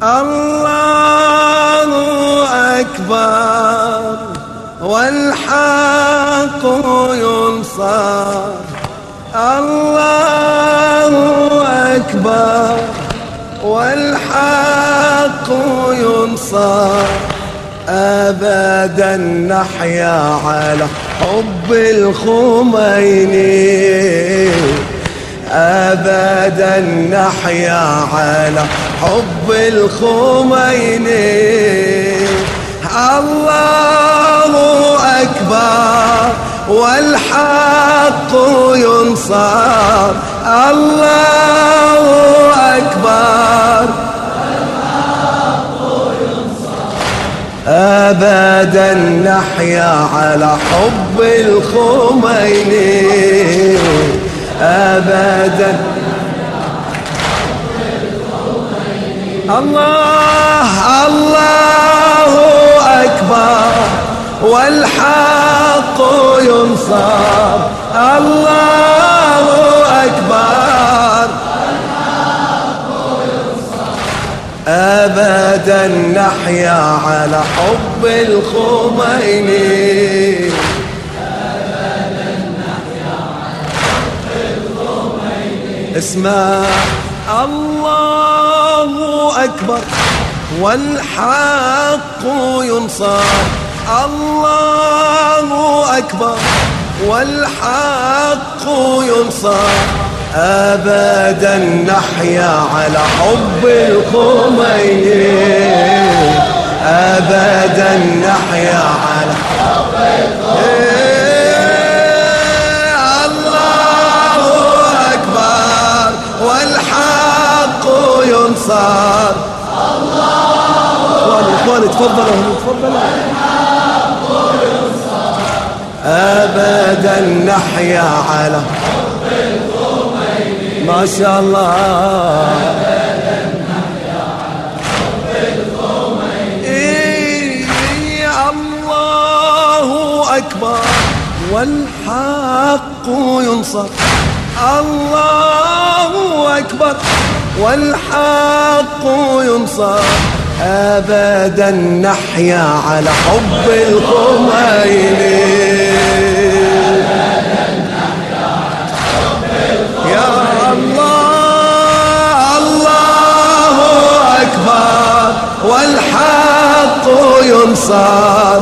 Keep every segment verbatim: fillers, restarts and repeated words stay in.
الله أكبر والحق ينصر. الله أكبر والحق ينصر. أبدا نحيا على حب الخميني. أبدا نحيا على حب الخميني. الله أكبر والحق ينصر. الله أكبر والحق ينصر. أبدا نحيا على حب الخميني. أبدا الله الله أكبر والحق ينصر. الله أكبر والحق ينصر. أبدا نحيا على حب الخميني. أبدا نحيا على حب الخميني. اسمع الله أكبر والحق ينصر. الله أكبر والحق ينصر. أبدا نحيا على حب الخميني. أبدا نحيا على حب الخميني. الله أكبر والحق ينصر. اخواني اخواني تفضلوا تفضلوا. أبدا نحيا على حب الخميني. ما شاء الله. أبدا نحيا على حب الخميني. الله أكبر والحق ينصر. الله أكبر والحق ينصر. أبدا نحيا على حب الخميني. أبدا نحيا على حب الخميني. يا الله الله أكبر والحق ينصر.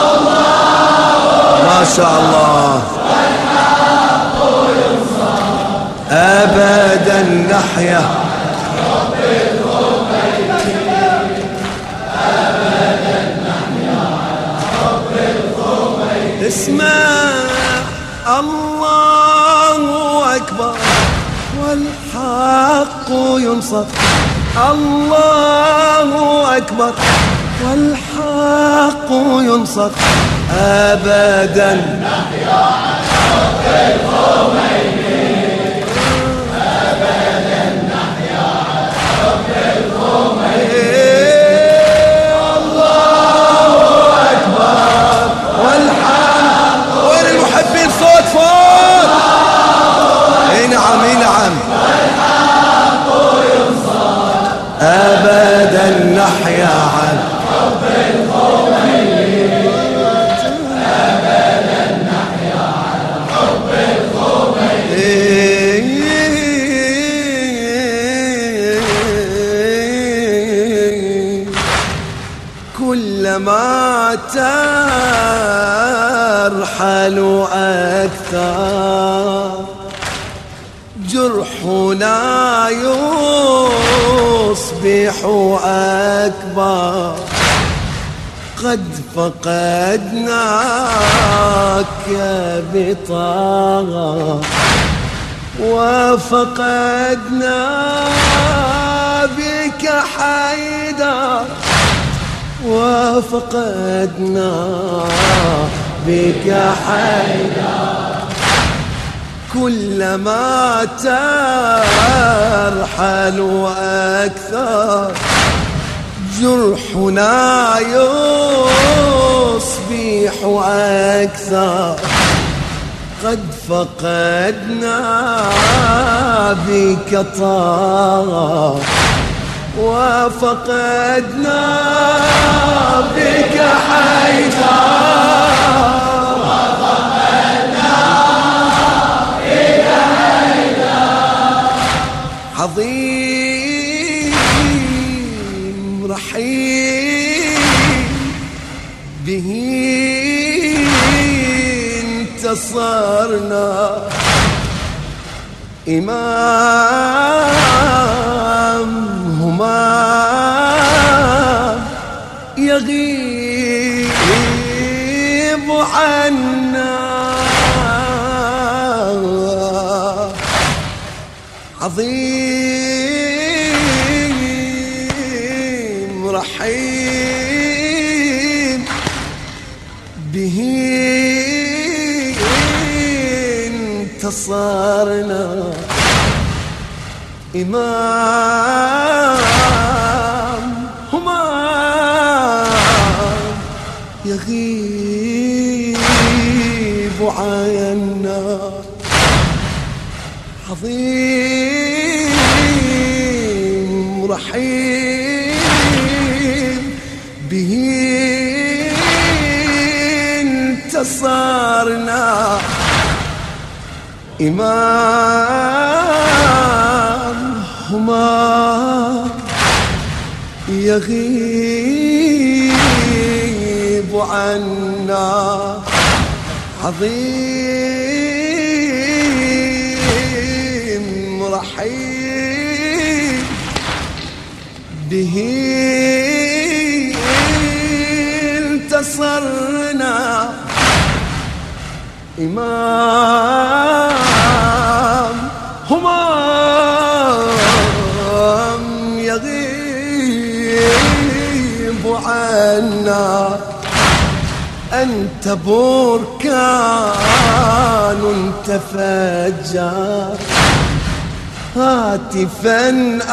ما شاء الله. والحق ينصر. أبدا نحيا اسمع الله أكبر والحق ينصر. الله أكبر والحق ينصر. أبدا نحيا على حب الخميني. أبدا نحيا على حب الخميني. أبدا نحيا على حب الخميني. أبدا نحيا على حب الخميني. كلما ترحل أكثر جرحنا يصبح أكبر. قد فقدناك بطاغة وفقدنا بك حيدر. وفقدنا بك حيدر. كلما ترحل أكثر جرحنا يصبح أكثر. قد فقدنا بك طاغة وفقدنا بك حيدر وفقدنا بك حيدر عظيم رحيم به انتصرنا إمام همام يغيب عنا عظيم رحيم به انتصرنا إمام همام يغيب عنا عظيم رحيم به انتصرنا إمام همام يغيب عنا عظيم رحيم به انتصرنا إمام همام يغيب عنا أنت بركان تفجر هاتفا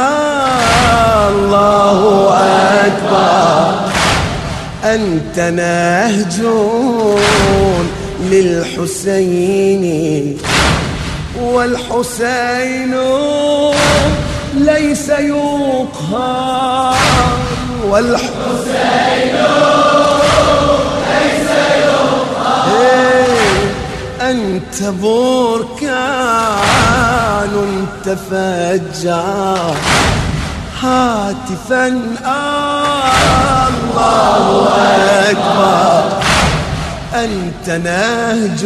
الله أكبر أنت نهج للحسين والحسين ليس يقهر والحسين ليس يقهر أنت بركان تفجر هاتفا الله أكبر أنت نهج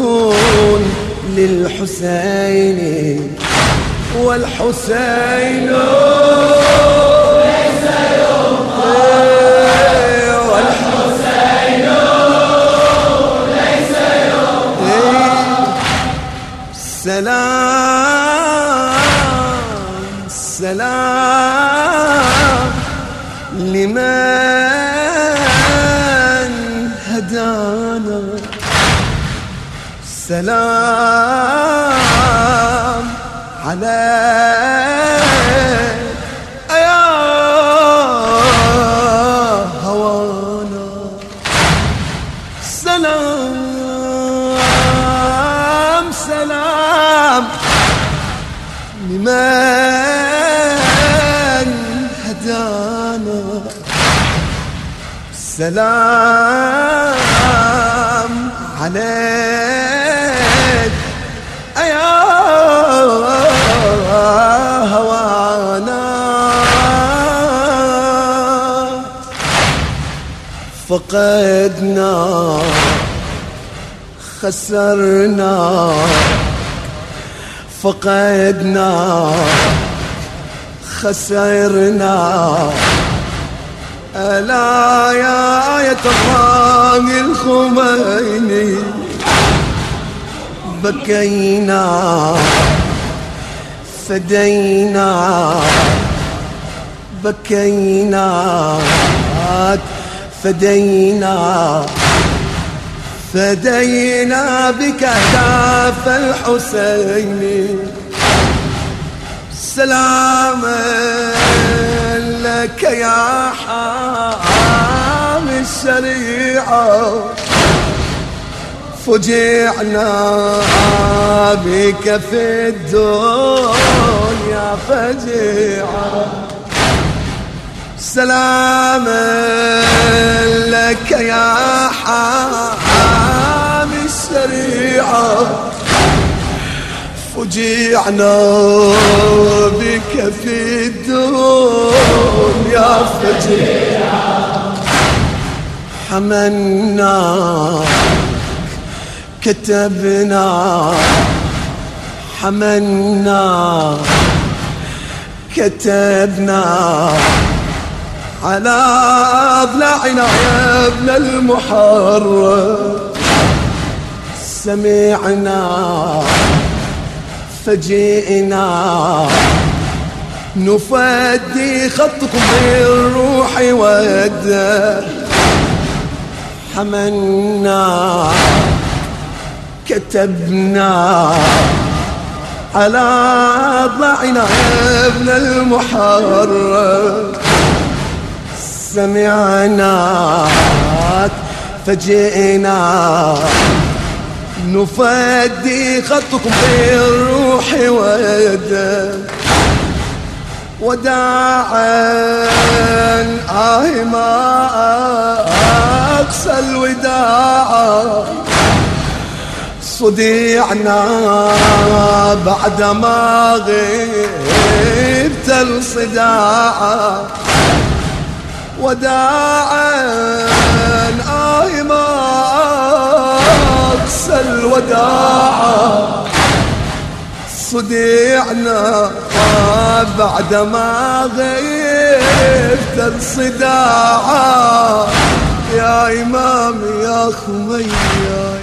للحسين والحسين ليس يقهر والحسين ليس يقهر سلام سلام لمن هدانا سلام عليك يا هوانا سلام سلام لمن هدانا سلام عليك يا هوانا فقدنا خسرنا فقدنا خسرنا ألا يا آية الله الخميني بكينا فدينا بكينا فدينا فدينا بك داف الحسين سلاما لك يا حامي الشريعة فجعنا بك في الدنيا فجيعة سلاما لك يا حامي الشريعة فجيعنا بك في الدنيا فجيعة حملنا كتبنا حملنا كتبنا على أضلاعنا يا ابن المحرم سمعنا فجئنا نفدي خطكم بالروح والدم حملنا كتبنا على أضلاعنا يا ابن المحرم سمعناك فجئنا نفدي خطكم بالروح والدم وداعا آه ما أقسى الوداع صديعنا بعدما غبت الصداع وداعا آه ما أقسى الوداع صديعنا بعدما غبت الصداع يا إمامي يا خميس